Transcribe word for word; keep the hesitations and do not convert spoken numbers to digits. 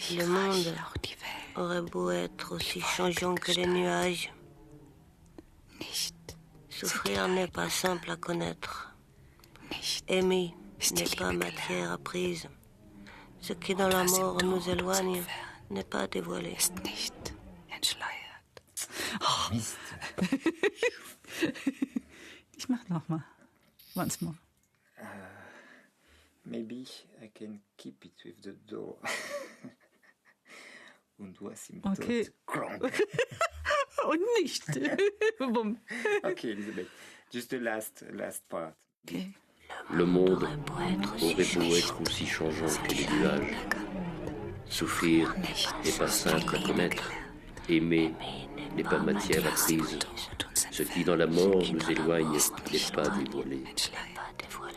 Le monde aurait beau être aussi changeant que les nuages. Souffrir n'est pas simple à connaître. Aimer n'est pas matière apprise. Ce qui dans la mort nous éloigne n'est pas dévoilé. Oh. Mist. Ich mach nochmal. Once more. Uh, maybe I can keep it with the door. Und was im Okay. Kronk. Und nicht. Okay, Elisabeth. Just the last, last part. Okay. Le monde aurait beau être aussi changeant que les nuages. Souffrir n'est pas simple à connaître. Aimer n'est pas matière apprise. Ce qui dans la mort nous éloigne n'est pas dévoilé.